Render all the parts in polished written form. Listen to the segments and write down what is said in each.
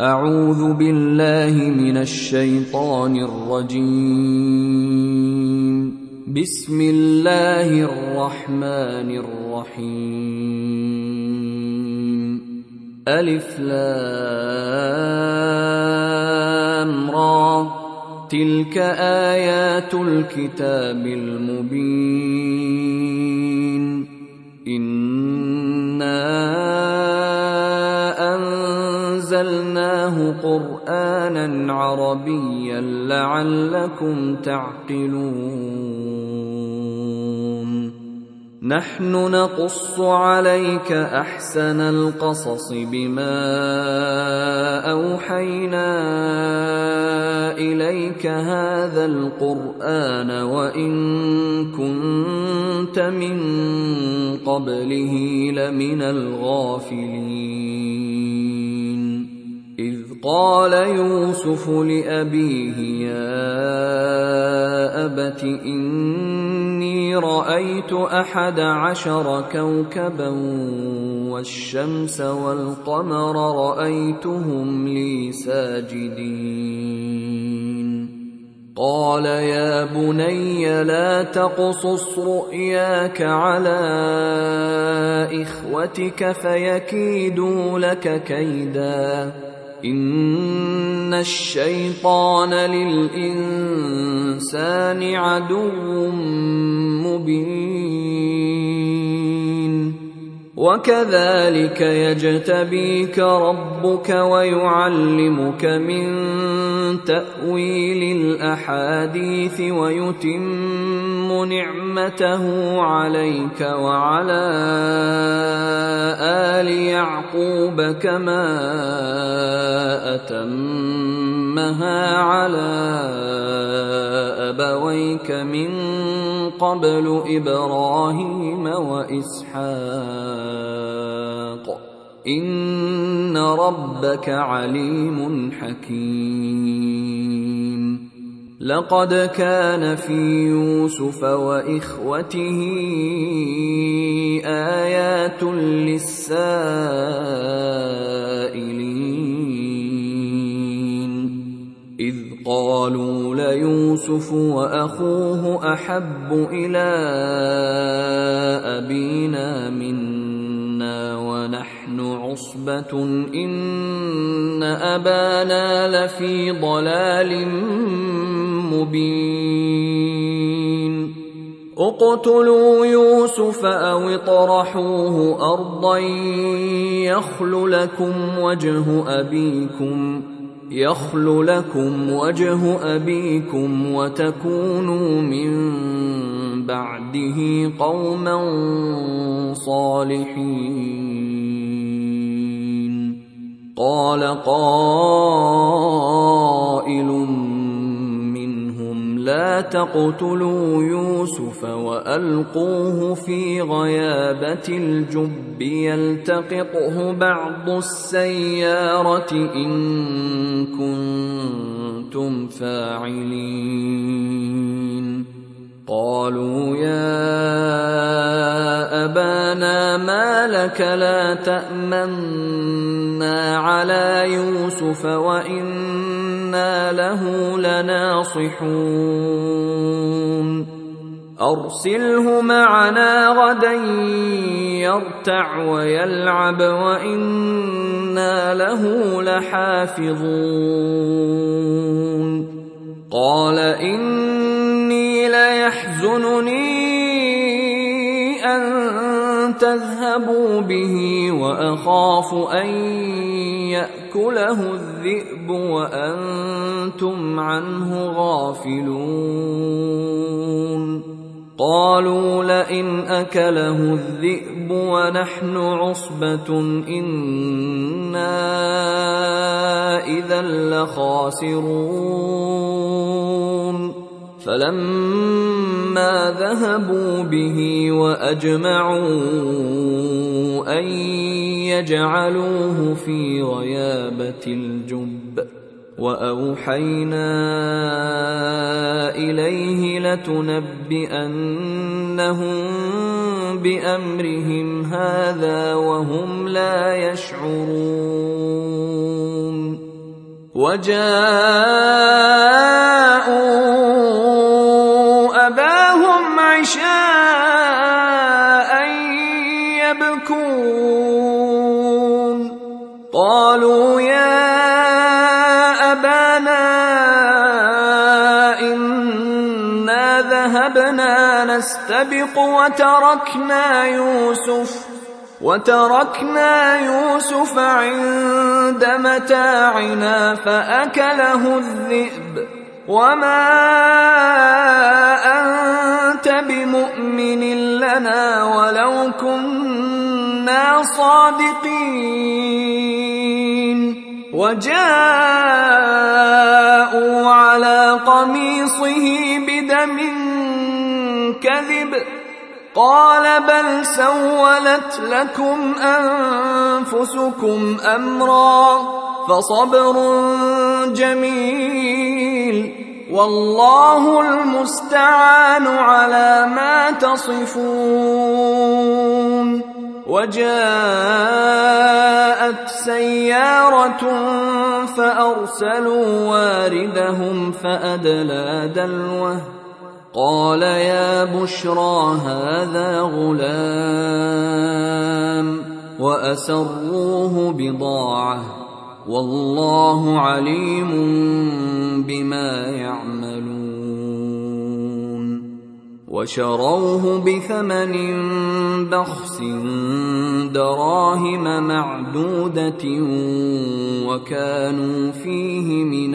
أعوذ بالله من الشيطان الرجيم. بسم الله الرحمن الرحيم. ألف لام را، تلك آيات الكتاب المبين. إنا أنزلناه قرآنا عربيا لعلكم تعقلون. نحن نقص عليك أحسن القصص بما أوحينا إليك هذا القرآن وإن كنت من قبله لمن الغافلين. إذ قال يوسف لأبيه يا أبت إني رأيت 11 كوكبا والشمس والقمر رأيتهم لي ساجدين. قال يا بني لا تقصص رؤياك على إخوتك فيكيدوا لك كيدا، إن الشيطان للإنسان عدو مبين. وكذلك يجتبيك ربك ويعلمك من تأويل الأحاديث ويتم نعمته عليك وعلى آل يعقوب كما أتمها على أبويك من قبل إبراهيم وإسحاق إن ربك عليم حكيم. لقد كان في يوسف وإخوته آيات للسائلين، إذ قالوا ليوسف وأخوه أحب إلى أبينا منا ونحن عصبة إن أبانا لفي ضلال مبين. اقتلوا يوسف أو اطرحوه أرضا يخل لكم وجه أبيكم وتكونوا من بعده قوما صالحين. قال قائل منهم لا تقتلوا يوسف وألقوه في غيابة الجب يلتقطه بعض السيارة إن كنتم فاعلين. قالوا يا أبانا ما لك لا تأمنا على يوسف وإنا له لناصحون. أرسله معنا غدا يرتع ويلعب وإنا له لحافظون. قال إني ليحزنني أن تذهبوا به وأخاف أن يأكله الذئب وأنتم عنه غافلون. قالوا لئن أكله الذئب ونحن عصبة إنا إذا لخاسرون. فلما ذهبوا به وأجمعوا أن يجعلوه في غيابة الجب وأوحينا إليه لتنبئنهم بأمرهم هذا وهم لا يشعرون وجاءوا أباهم عشاء يبكون قالوا يا أبانا إنا ذهبنا نستبق وتركنا يوسف عند متاعنا فأكله الذئب وما أنت بمؤمن لنا ولو كنا صادقين وجاءوا على قميصه بدم كذب قال بل سولت لكم أنفسكم أمرا فصبر جميل والله المستعان على ما تصفون وجاءت سيارة فأرسلوا واردهم فأدلى دلوه قال يا بشرى هذا غلام وأسروه بضاعة والله عليم بما يعملون وشروه بثمن بخس دراهم معدودة وكانوا فيه من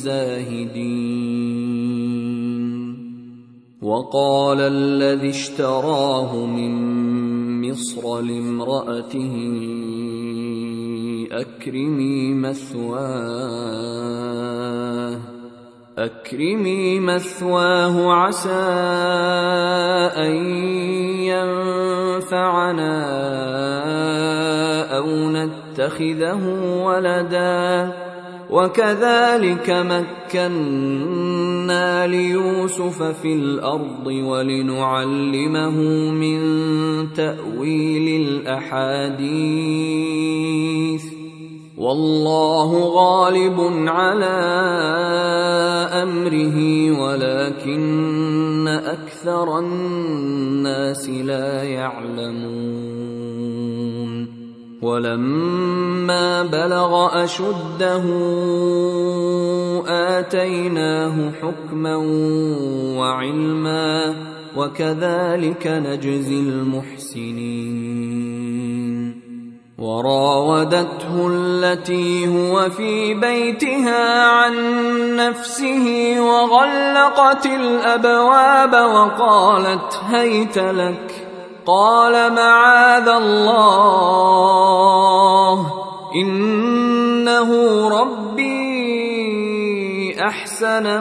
الزاهدين وقال الذي اشتراه من مصر لامرأته أكرمي مثواه عسى أن ينفعنا أو نتخذه ولدا وكذلك مكنا ليوسف في الأرض ولنعلمه من تأويل الأحاديث والله غالب على أمره ولكن أكثر الناس لا يعلمون ولما بلغ أشده آتيناه حكما وعلما وكذلك نجزي المحسنين وراودته التي هو في بيتها عن نفسه وغلقت الأبواب وقالت هيت لك قال معاذ الله إنه ربي أحسن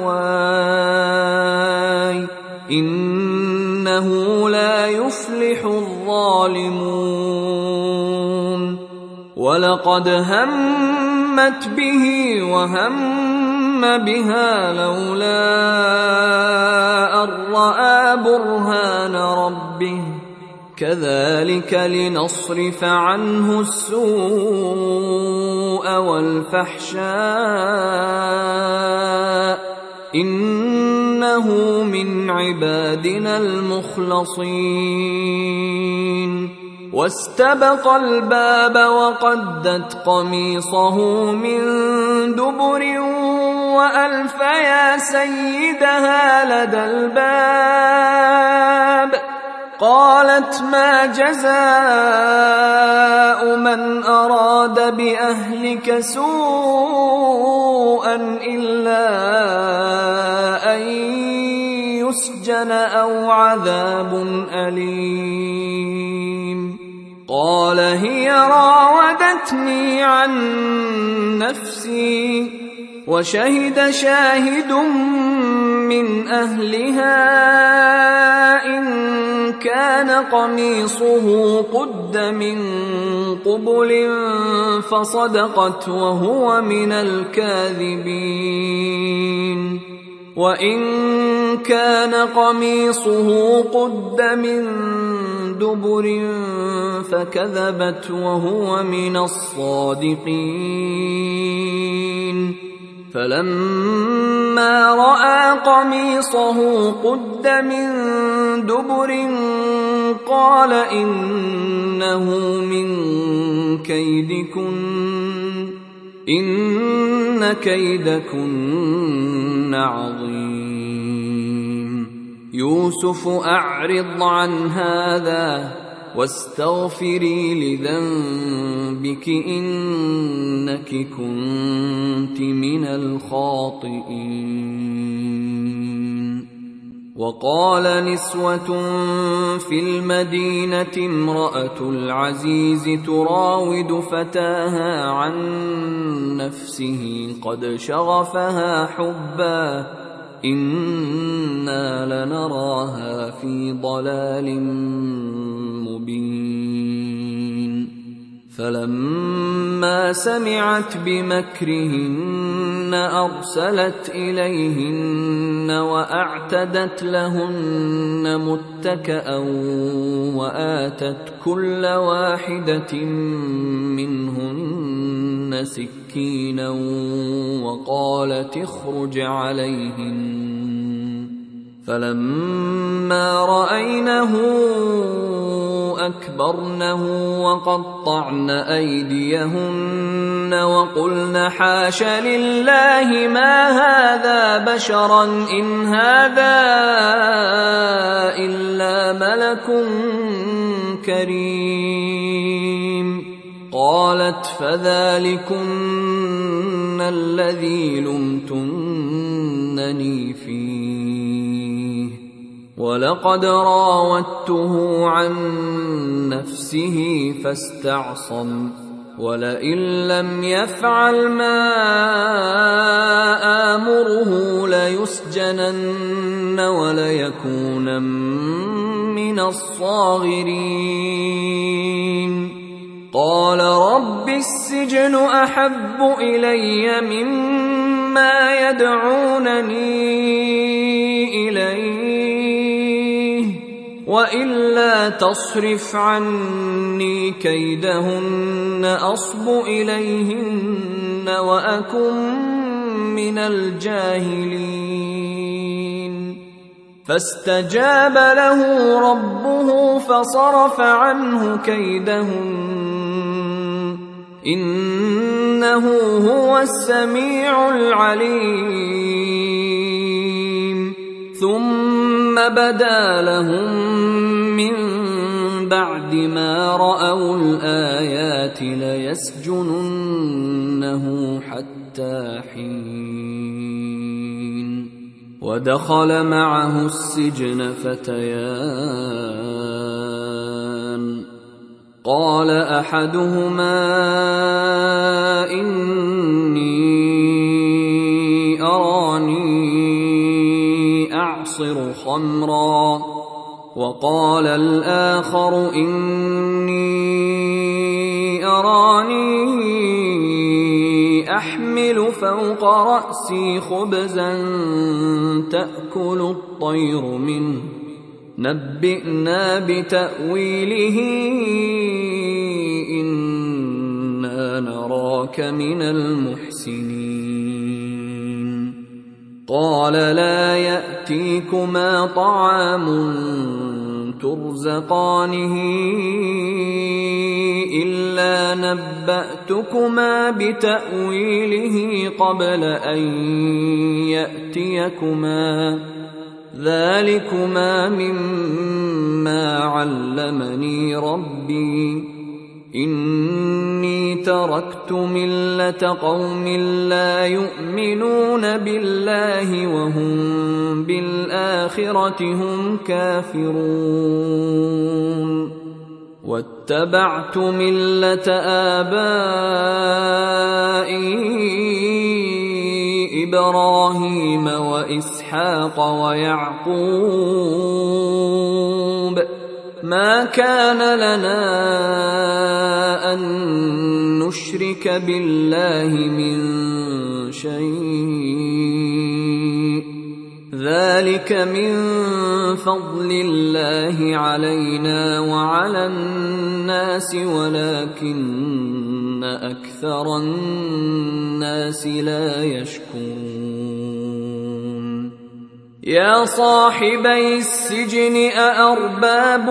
مثواي إنه لا يفلح الظالمون ولقد همت به وهم بها لولا أن رأى برهان ربه كذلك لنصرف عنه السوء والفحشاء إنه من عبادنا المخلصين واستبق الباب وقدت قميصه من دبر وألف يا سيدها لدى الباب قالت ما جزاء من أراد بأهلك سوءا إلا أن يسجن أو عذاب أليم قال هي راودتني عن نفسي وشهد شاهد من أهلها إن كان قميصه قد من قبل فصدقت وهو من الكاذبين وإن كان قميصه قد من دبر فكذبت وهو من الصادقين فلما رأى قميصه قد من دبر قال إنه من كيدكن إن كيدكن عظيم. يوسف أعرض عن هذا واستغفري لذنبك إنك كنت من الخاطئين. وقال نسوة في المدينة امرأة العزيز تراود فتاها عن نفسه قد شغفها حبا إنا لنراها في ضلال مبين. فلما سمعت بمكرهن أرسلت إليهن وأعتدت لهن متكأ وآتت كل واحدة منهن سكينا وقالت اخرج عليهن. فلما رأينه أكبرنه وقطعن أيديهن وقلن حاش لله ما هذا بشرا إن هذا إلا ملك كريم. قالت فذلكن الذي لمتنني فيه ولقد راودته عن نفسه فاستعصم ولئن لم يفعل ما آمره ليسجنن وليكونن من الصاغرين. قال رب السجن أحب إلي مما يدعونني إليه وإلا تصرف عني كيدهن أصب إليهن وأكن من الجاهلين. فاستجاب له ربه فصرف عنه كيدهن إنه هو السميع العليم. ثم بدا لهم من بعد ما رأوا الآيات ليسجننه حتى حين. ودخل معه السجن فتيان قال أحدهما إني أراني أعصر خمرا وقال الآخر إني أراني أحمل فوق رأسي خبزا تأكل الطير منه نبئنا بتأويله إنا نراك من المحسنين. قال لا يأتيكما طعام ترزقانه إلا نبأتكما بتأويله قبل أن يأتيكما ذلكما مما علمني ربي إني تركت ملة قوم لا يؤمنون بالله وهم بالآخرة هم كافرون واتبعت ملة آبائي إبراهيم وإسحاق ويعقوب ما كان لنا أن نشرك بالله من شيء ذلك من فضل الله علينا وعلى الناس ولكن أكثر الناس لا يشكرون يا صاحبي السجن أأرباب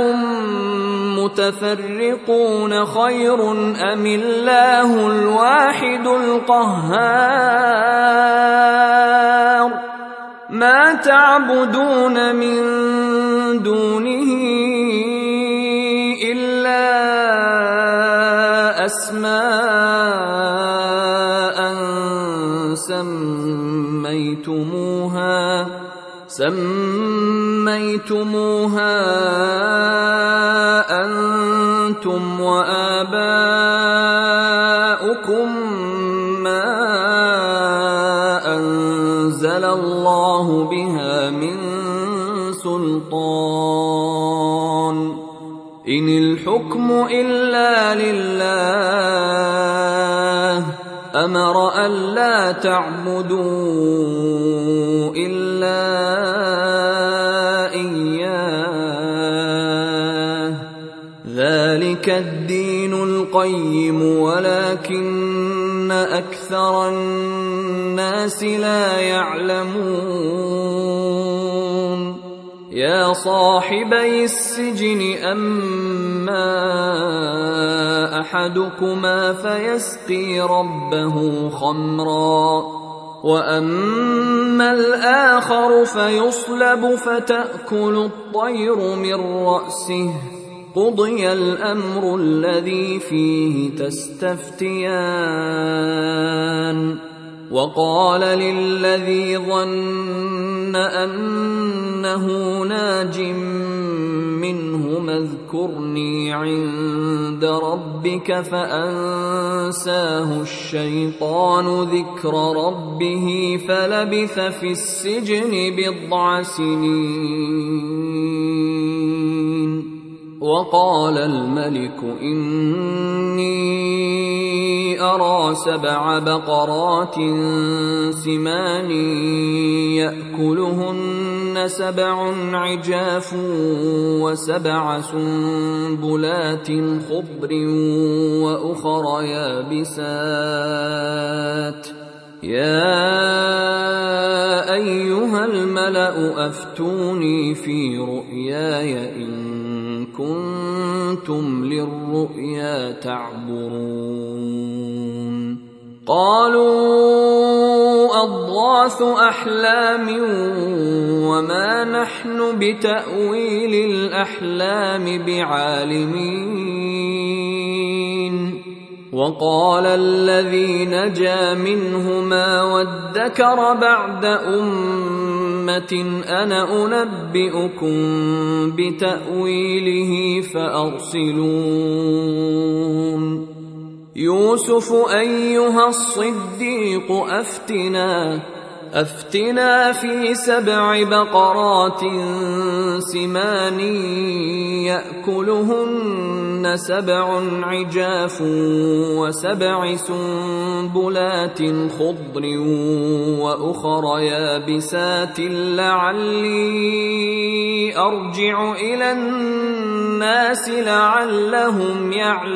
متفرقون خير أم الله الواحد القهار ما تعبدون من دونه إلا أسماء سميتموها أنتم وآباؤكم ما أنزل الله بها من سلطان إن الحكم إلا لله أمر ألا تعبدوا إلا إياه ذلك الدين القيم ولكن أكثر الناس لا يعلمون يا صاحبي السجن أما أحدكما فيسقي ربه خمرا وأما الآخر فيصلب فتأكل الطير من رأسه قضي الأمر الذي فيه تستفتيان وقال للذي ظن أنه ناج منهما اذكرني عند ربك فأنساه الشيطان ذكر ربه فلبث في السجن بضع سنين وقال الملك إني أرى 7 بقرات سمان يأكلهن 7 عجاف و7 سنبلات خضر وأخر يابسات يا أيها الملأ أفتوني في رؤياي إن كنتم للرؤيا تعبرون قالوا أضغاث أحلام وما نحن بتأويل الأحلام بعالمين وقال الذي نجا منهما وادكر بعد أمة أنا أنبئكم بتأويله فأرسلون يوسف أيها الصديق أفتنا في 7 بقرات سمان يأكلهن 7 عجاف و7 سنبلات خضر وأخر يابسات لعلي أرجع إلى الناس لعلهم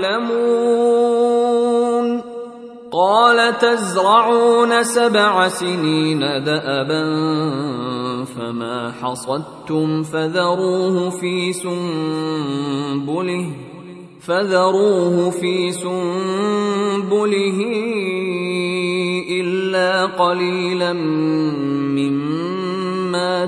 يعلمون قال تزرعون 7 سنين دأبا فما حصدتم فذروه في سنبله إلا قليلا مما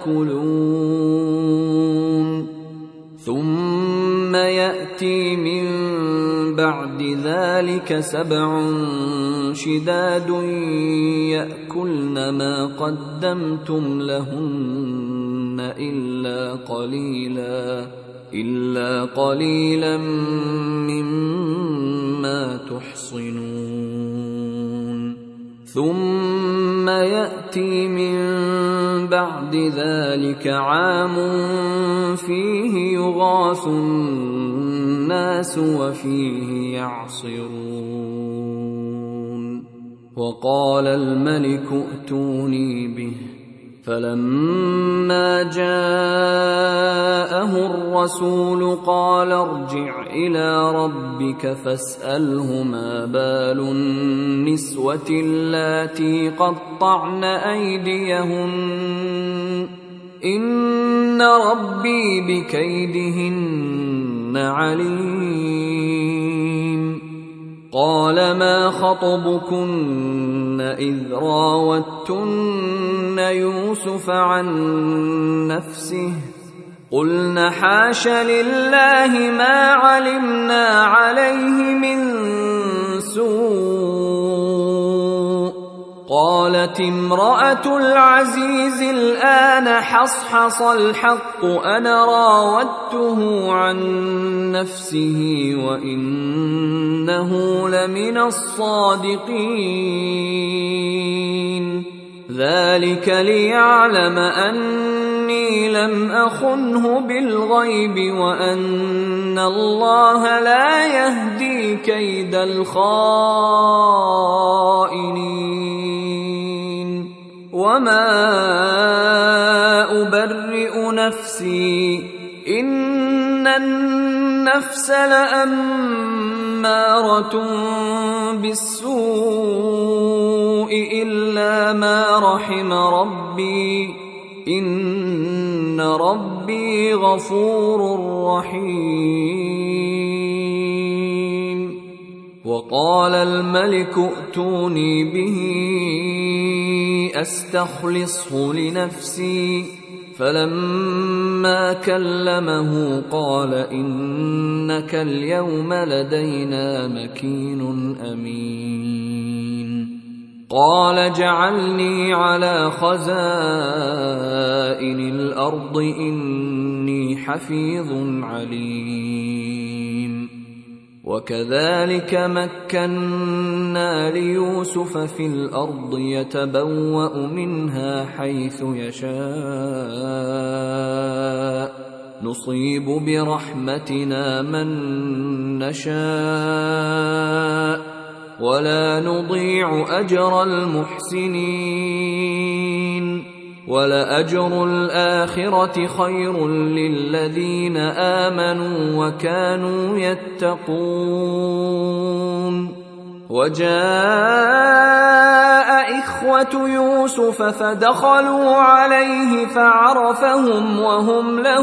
تأكلون ثم يأتي من بعد ذلك 7 شداد يأكلن ما قدمتم لهن إلا قليلا مما تحصنون ثم يأتي من بعد ذلك عام فيه يغاث الناس وفيه يعصرون وقال الملك ائتوني به فلما جاءه الرسول قال ارجع إلى ربك فاسأله ما بال النسوة اللاتي قطعن أيديهن إن ربي بكيدهن عليم. قال ما خطبكن إذ راوتن يوسف عن نفسه قلن حاش لله ما علمنا عليه من سوء. قالت امرأة العزيز الآن حصحص الحق أنا راودته عن نفسه وإنه لمن الصادقين. ذلك ليعلم أني لم أخنه بالغيب وأن الله لا يهدي كيد الخائنين. وما أبرئ نفسي إن النفس لأمارة بالسوء إلا ما رحم ربي إن ربي غفور رحيم. وقال الملك ائتوني به أستخلصه لنفسي فلما كلمه قال إنك اليوم لدينا مكين أمين. قال اجعلني على خزائن الأرض إني حفيظ عليم. وكذلك مكنا ليوسف في الأرض يتبوأ منها حيث يشاء نصيب برحمتنا من نشاء ولا نضيع أجر المحسنين. ولأجر الآخرة خير للذين آمنوا وكانوا يتقون. وجاء إخوة يوسف فدخلوا عليه فعرفهم وهم له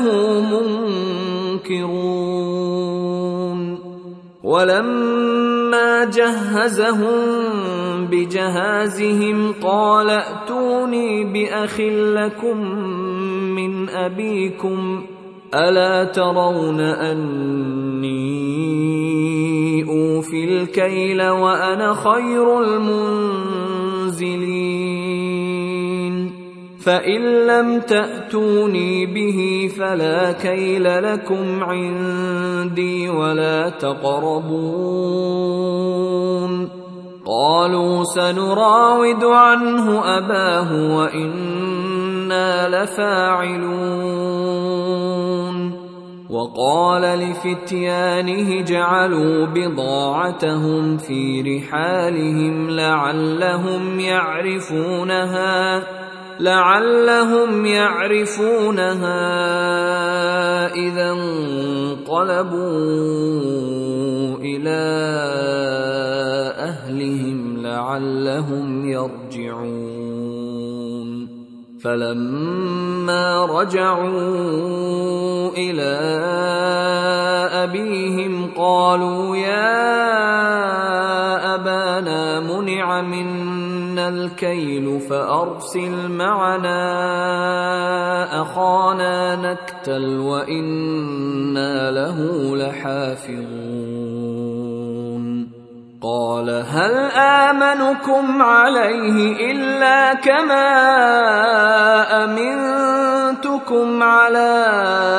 منكرون. ولما جهزهم بجهازهم قال ائتوني بأخ لكم من أبيكم ألا ترون أني أوفي الكيل وأنا خير المنزلين. فإن لم تأتوني به فلا كيل لكم عندي ولا تقربون. قالوا سنراود عنه أباه وإنا لفاعلون. وقال لفتيانه اجعلوا بضاعتهم في رحالهم لعلهم يعرفونها إذا انقلبوا إلى أهلهم لعلهم يرجعون. فلما رجعوا إلى أبيهم قالوا يا أبانا منع منا الكيل فأرسل معنا أخانا نكتل وإنا له لحافظون. قال هل آمنكم عليه إلا كما أمنتكم على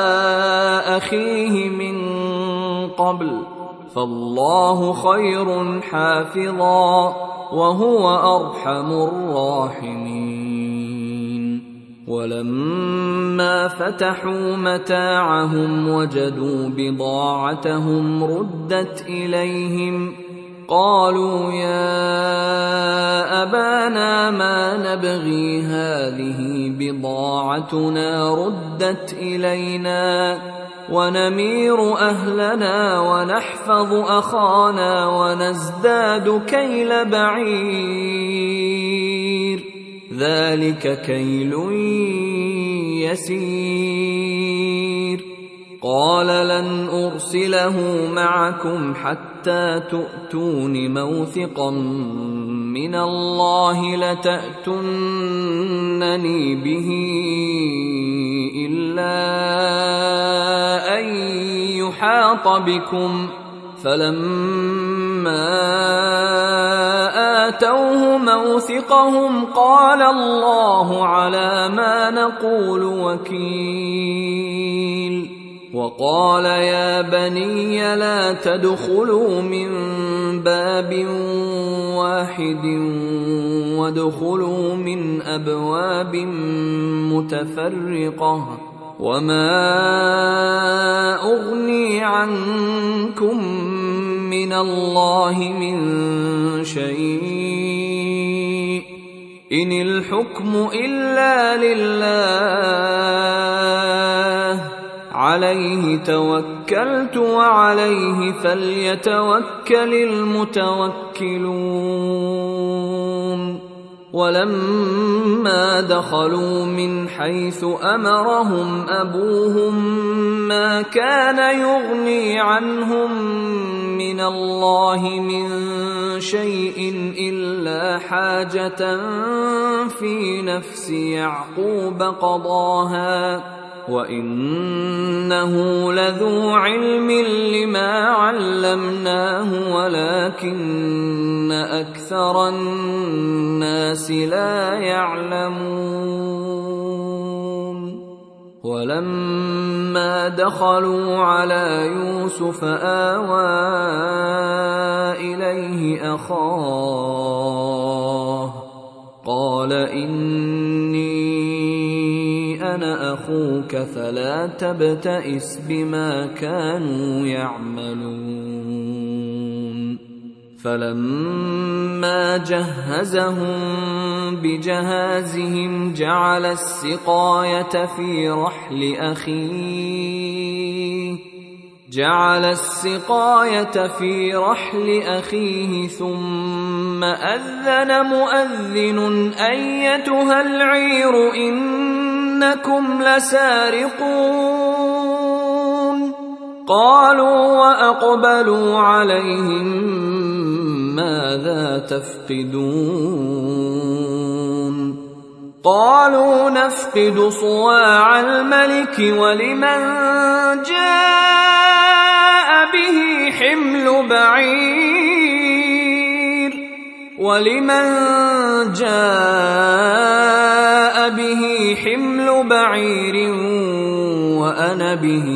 أخيه من قبل فالله خير حافظا وهو أرحم الراحمين. ولما فتحوا متاعهم وجدوا بضاعتهم ردت إليهم قالوا يا أبانا ما نبغي هذه بضاعتنا ردت إلينا ونمير أهلنا ونحفظ أخانا ونزداد كيل بعير ذلك كيل يسير. قال لن أرسله معكم حتى تؤتون موثقا من الله لتأتونني به إلا أن يحاط بكم. فلما آتوه موثقهم قال الله على ما نقول وكيل. وقال يا بني لا تدخلوا من باب واحد وادخلوا من أبواب متفرقة وما أغني عنكم من الله من شيء إن الحكم إلا لله عليه توكلت وعليه فليتوكل المتوكلون. ولما دخلوا من حيث أمرهم أبوهم ما كان يغني عنهم من الله من شيء إلا حاجة في نفس يعقوب قضاها وإنه لذو علم لما علمناه ولكن أكثر الناس لا يعلمون. ولما دخلوا على يوسف آوى إليه أخاه قال إني أنا أخوك فلا تبتئس بما كانوا يعملون. فلما جهزهم بجهازهم جعل السقاية في رحل أخيه ثم أذن مؤذن أيتها العير إنكم لسارقون. قالوا وأقبلوا عليهم ماذا تفقدون؟ قالوا نفقد صواع الملك ولمن جاء به حمل بعير وأنا به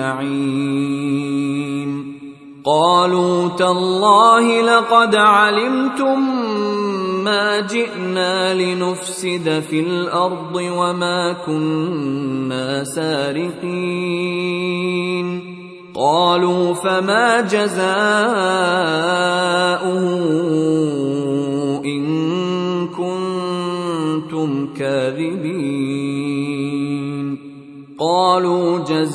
زعيم. قالوا تالله لقد علمتم ما جئنا لنفسد في الأرض وما كنا سارقين. قالوا فما جزاؤه إن كنتم كاذبين؟ قالوا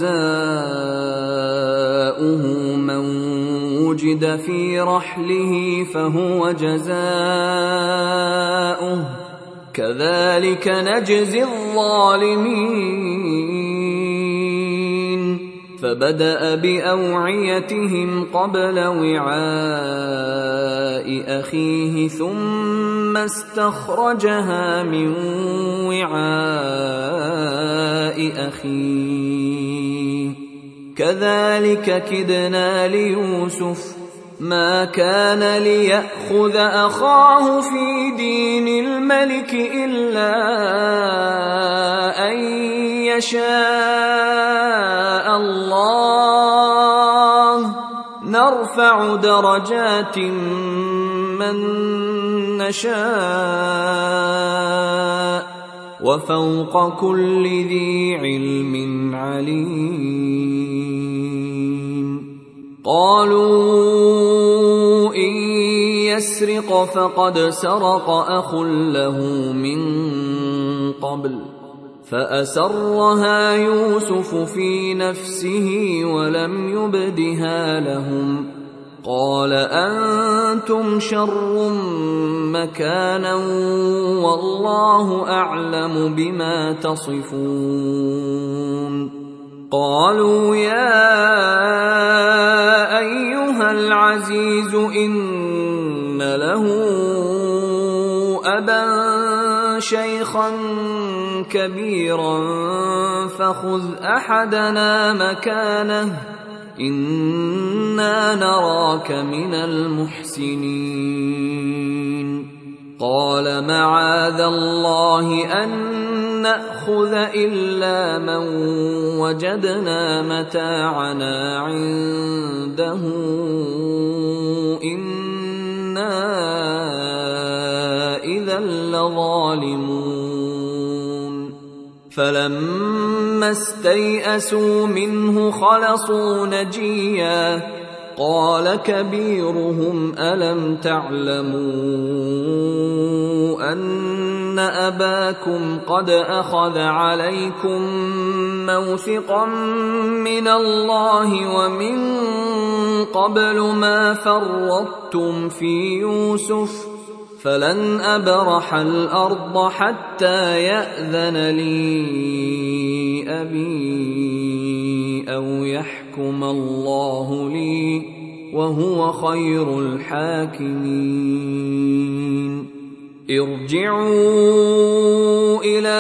جزاؤه من وجد في رحله فهو جزاؤه كذلك نجزي الظالمين. فبدأ بأوعيتهم قبل وعاء أخيه ثم استخرجها من وعاء أخيه كذلك كدنا ليوسف ما كان ليأخذ أخاه في دين الملك إلا أن يشاء الله نرفع درجات من نشاء وفوق كل ذي علم عليم. قالوا إن يسرق فقد سرق أخ له من قبل فأسرها يوسف في نفسه ولم يبدها لهم، قال أنتم شر مكانا والله أعلم بما تصفون. قالوا يا أيها العزيز إن له أبا شيخا كبيرا فخذ أحدنا مكانه إنا نراك من المحسنين. قال معاذ الله أن نأخذ إلا من وجدنا متاعنا عنده إنا إذا لظالمون. فلما استيئسوا منه خلصوا نجيا قال كبيرهم ألم تعلموا أن أباكم قد أخذ عليكم موثقا من الله ومن قبل ما فرطتم في يوسف فلن أبرح الأرض حتى يأذن لي أبي أو يحكم الله لي وهو خير الحاكمين. ارجعوا إلى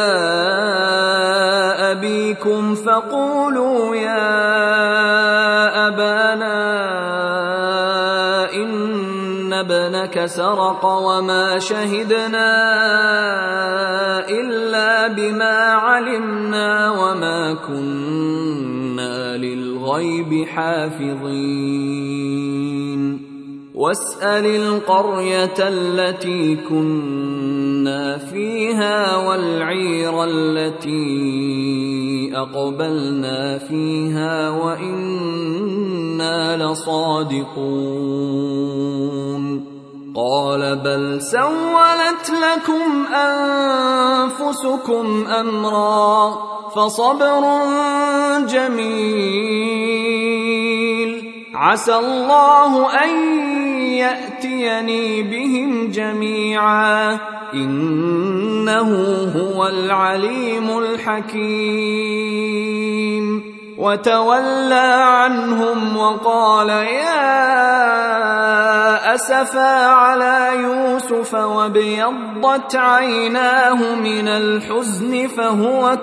أبيكم فقولوا يا أبانا إن ابنك سرق وما شهدنا إلا بما علمنا وما كنا للغيب حافظين. واسأل القرية التي كنا فيها والعير التي أقبلنا فيها وإنا لصادقون. قال بل سولت لكم أنفسكم أمرا فصبر جميل عسى الله أن يأتيني بهم جميعا إنه هو العليم الحكيم. وتولى عنهم وقال يا أسفا على يوسف وابيضت عيناه من الحزن فهو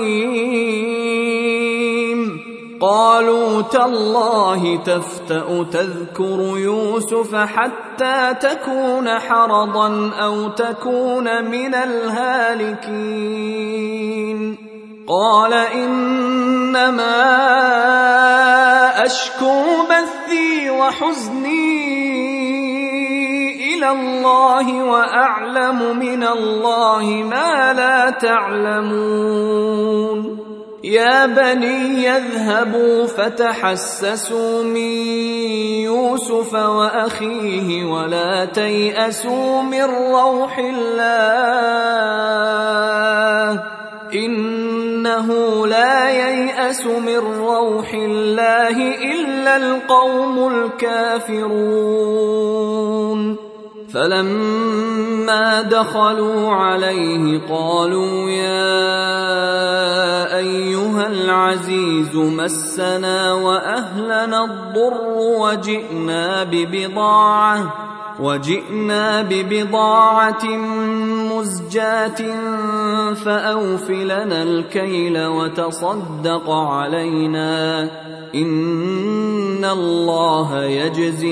كظيم. قالوا تالله تفتأ تذكر يوسف حتى تكون حرضا أو تكون من الهالكين. قال إنما أشكو بثي وحزني إلى الله وأعلم من الله ما لا تعلمون. يا بني يذهبوا فتحسسوا من يوسف وأخيه ولا تيأسوا من روح الله إنه لا ييأس من روح الله إلا القوم الكافرون. فلما دخلوا عليه قالوا يا أيها العزيز مسنا وأهلنا الضر وجئنا ببضاعة مزجاة فأوف لنا الكيل وتصدق علينا إن الله يجزي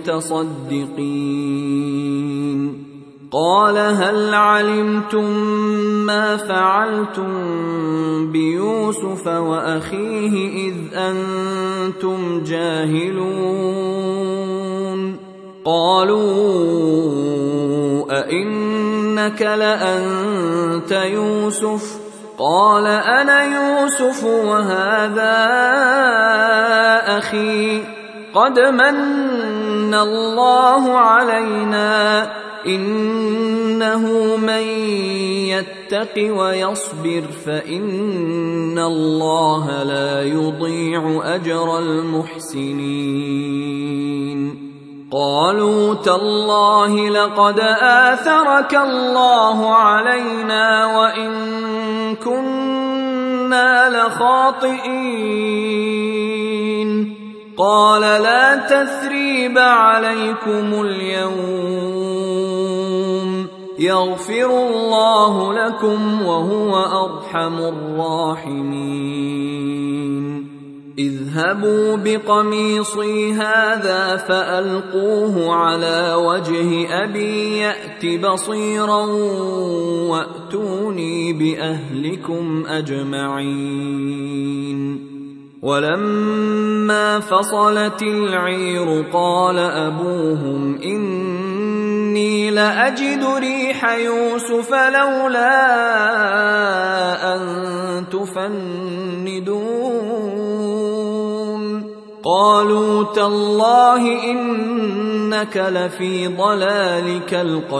المتصدقين. قال هل علمتم ما فعلتم بيوسف وأخيه إذ أنتم جاهلون؟ قالوا أئنك لأنت يوسف؟ قال أنا يوسف وهذا أخي قد من الله علينا إنا إنه من يتق ويصبر فإن الله لا يضيع أجر المحسنين. قالوا تالله لقد آثرك الله علينا وإن كنا لخاطئين. قال لا تثريب عليكم اليوم يغفر الله لكم وهو أرحم الراحمين. اذهبوا بقميصي هذا فألقوه على وجه أبي يأت بصيرا وأتوني بأهلكم أجمعين. ولما فصلت العير قال أبوهم إني لأجد ريح يوسف لولا أن تفندون. قالوا تالله إنك لفي ضلالك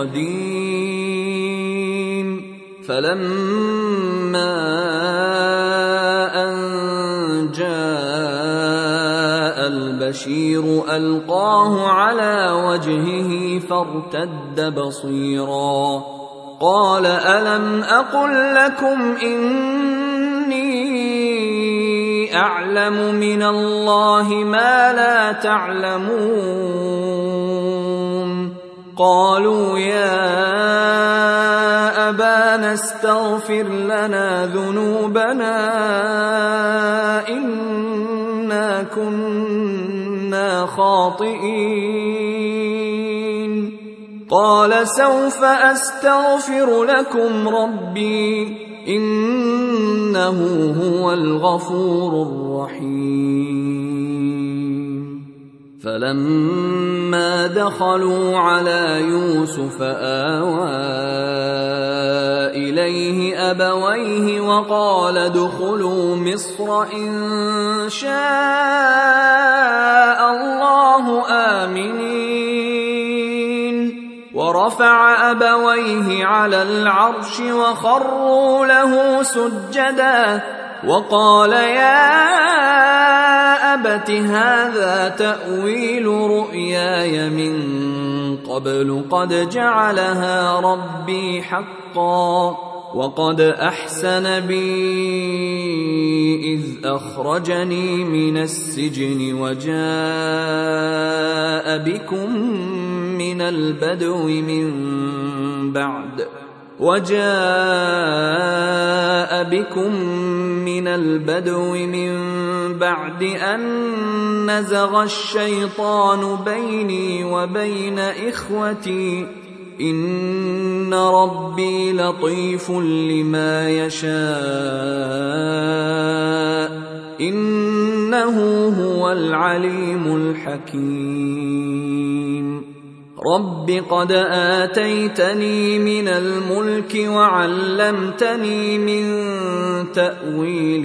القديم. فلما أن جاء البشير ألقاه على وجهه فارتد بصيرا. قال ألم أقل لكم إني أعلم من الله ما لا تعلمون. قالوا يا أبانا استغفر لنا ذنوبنا إنا كنا خاطئين. قال سوف أستغفر لكم ربي إنه هو الغفور الرحيم. فلما دخلوا على يوسف آوى إليه أبويه وقال ادخلوا مصر إن شاء الله آمنين. ورفع أبويه على العرش وخروا له سجدا وقال يا أبت هذا تأويل رؤياي من قبل قد جعلها ربي حقا وقد أحسن بي إذ أخرجني من السجن وجاء بكم من البدو من بعد أن نزغ الشيطان بيني وبين إخوتي إن ربي لطيف لما يشاء إنه هو العليم الحكيم. رب قد آتيتني من الملك وعلمتني من تأويل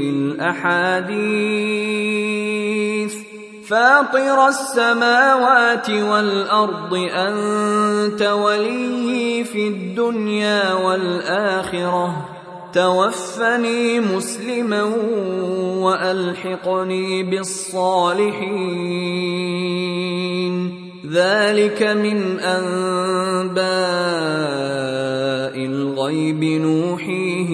الأحاديث فاطر السماوات والأرض أنت وليي في الدنيا والآخرة توفني مسلما وألحقني بالصالحين. ذلك من أنباء الغيب نوحيه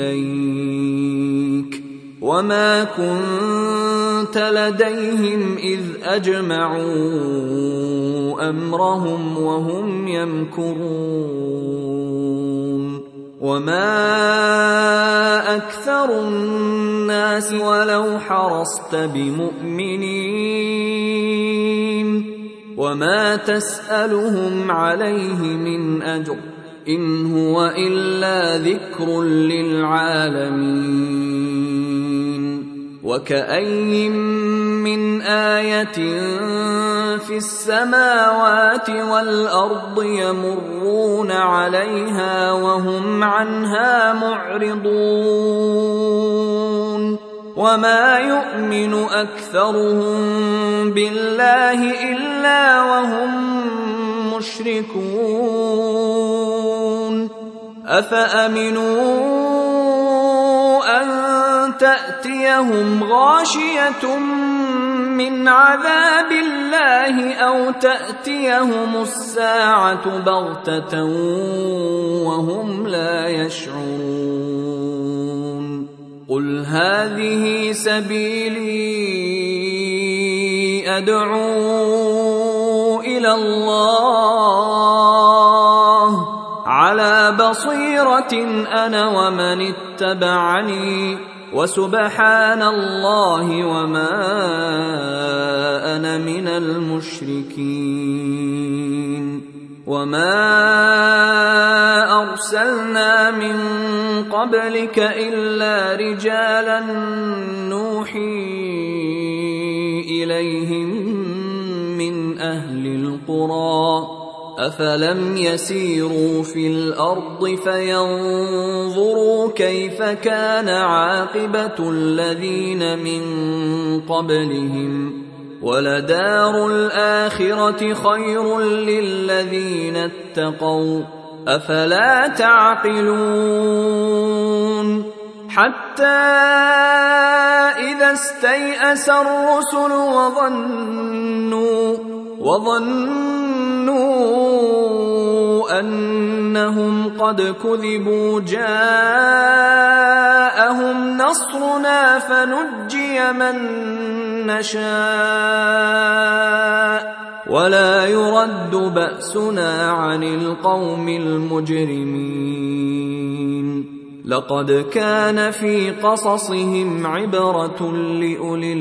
إليك وما كنت لديهم إذ أجمعوا أمرهم وهم يمكرون. وما أكثر الناس ولو حرصت بمؤمنين وما تسألهم عليه من أجر إن هو إلا ذكر للعالمين. وكأي من آية في السماوات والأرض يمرون عليها وهم عنها معرضون وما يؤمن أكثرهم بالله إلا وهم مشركون. أفأمنوا أن تأتيهم غاشية من عذاب الله أو تأتيهم الساعة بغتة وهم لا يشعرون قل هذه سبيلي أدعو إلى الله على بصيرة أنا ومن اتبعني وسبحان الله وما أنا من المشركين وما أرسلنا من قبلك إلا رجالا نوحي إليهم من أهل القرى أفلم يسيروا في الأرض فينظروا كيف كان عاقبة الذين من قبلهم ولدار الآخرة خير للذين اتقوا أفلا تعقلون حتى إذا استيأس الرسل وظنوا أنهم قد كذبوا جاءهم نصرنا فنجي من نشاء ولا يرد بأسنا عن القوم المجرمين لقد كان في قصصهم عبرة لأولي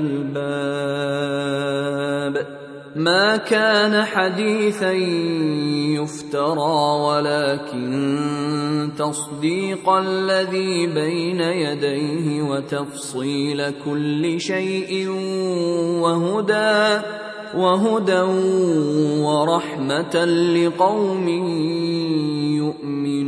الألباب ما كان حديثا يفترى ولكن تصديق الذي بين يديه وتفصيل كل شيء وهدى ورحمة لقوم يؤمنون